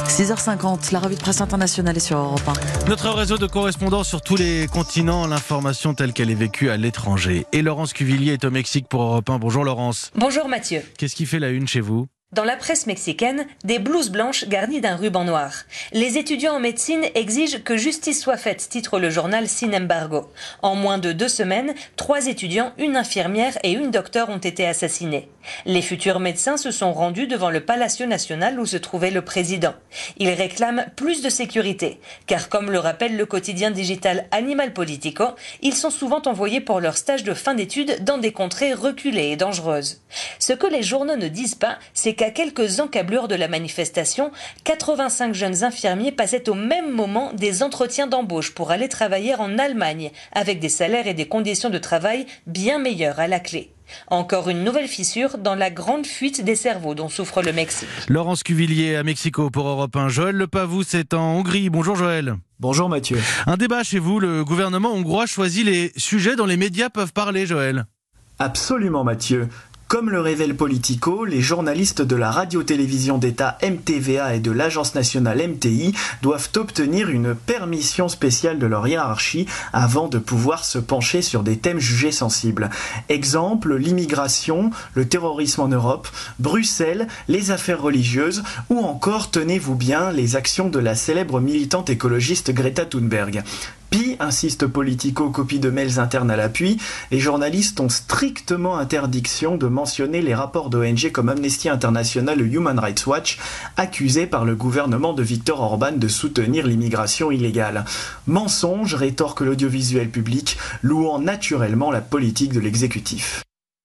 6h50, la revue de presse internationale est sur Europe 1. Notre réseau de correspondants sur tous les continents, l'information telle qu'elle est vécue à l'étranger. Et Laurence Cuvillier est au Mexique pour Europe 1. Bonjour Laurence. Bonjour Mathieu. Qu'est-ce qui fait la une chez vous ? Dans la presse mexicaine, des blouses blanches garnies d'un ruban noir. Les étudiants en médecine exigent que justice soit faite, titre le journal Sin Embargo. En moins de 2 semaines, 3 étudiants, une infirmière et une docteure ont été assassinés. Les futurs médecins se sont rendus devant le Palacio Nacional où se trouvait le président. Ils réclament plus de sécurité, car comme le rappelle le quotidien digital Animal Politico, ils sont souvent envoyés pour leur stage de fin d'études dans des contrées reculées et dangereuses. Ce que les journaux ne disent pas, c'est qu'à quelques encablures de la manifestation, 85 jeunes infirmiers passaient au même moment des entretiens d'embauche pour aller travailler en Allemagne, avec des salaires et des conditions de travail bien meilleures à la clé. Encore une nouvelle fissure dans la grande fuite des cerveaux dont souffre le Mexique. Laurence Cuvillier à Mexico pour Europe 1. Joël Lepavou, c'est en Hongrie. Bonjour Joël. Bonjour Mathieu. Un débat chez vous, le gouvernement hongrois choisit les sujets dont les médias peuvent parler, Joël. Absolument Mathieu. Comme le révèle Politico, les journalistes de la radio-télévision d'État MTVA et de l'agence nationale MTI doivent obtenir une permission spéciale de leur hiérarchie avant de pouvoir se pencher sur des thèmes jugés sensibles. Exemple, l'immigration, le terrorisme en Europe, Bruxelles, les affaires religieuses ou encore, tenez-vous bien, les actions de la célèbre militante écologiste Greta Thunberg. Puis, insiste Politico, copie de mails internes à l'appui, les journalistes ont strictement interdiction de mentionner les rapports d'ONG comme Amnesty International ou Human Rights Watch, accusés par le gouvernement de Viktor Orban de soutenir l'immigration illégale. Mensonge, rétorque l'audiovisuel public, louant naturellement la politique de l'exécutif.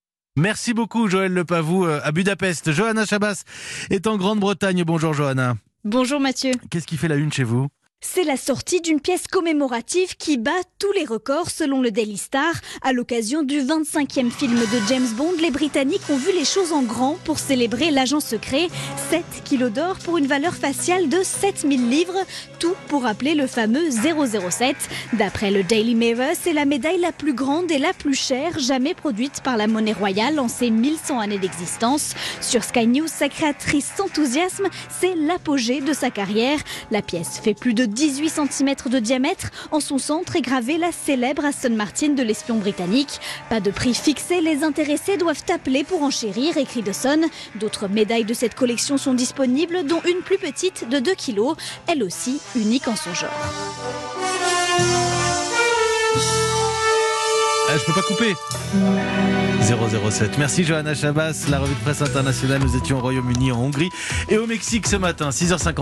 Merci beaucoup Joël Lepavou à Budapest. Johanna Chabas est en Grande-Bretagne. Bonjour Johanna. Bonjour Mathieu. Qu'est-ce qui fait la une chez vous ? C'est la sortie d'une pièce commémorative qui bat tous les records selon le Daily Star. À l'occasion du 25e film de James Bond, les Britanniques ont vu les choses en grand pour célébrer l'agent secret. 7 kilos d'or pour une valeur faciale de 7000 livres. Tout pour rappeler le fameux 007. D'après le Daily Mirror, c'est la médaille la plus grande et la plus chère jamais produite par la monnaie royale en ses 1100 années d'existence. Sur Sky News, sa créatrice s'enthousiasme. C'est l'apogée de sa carrière. La pièce fait plus de 18 cm de diamètre. En son centre est gravée la célèbre Aston Martin de l'espion britannique. Pas de prix fixé, les intéressés doivent appeler pour enchérir, écrit The Sun. D'autres médailles de cette collection sont disponibles, dont une plus petite de 2 kg, elle aussi unique en son genre. Je peux pas couper. 007. Merci Johanna Chabas. La revue de presse internationale, nous étions au Royaume-Uni, en Hongrie et au Mexique ce matin, 6h50.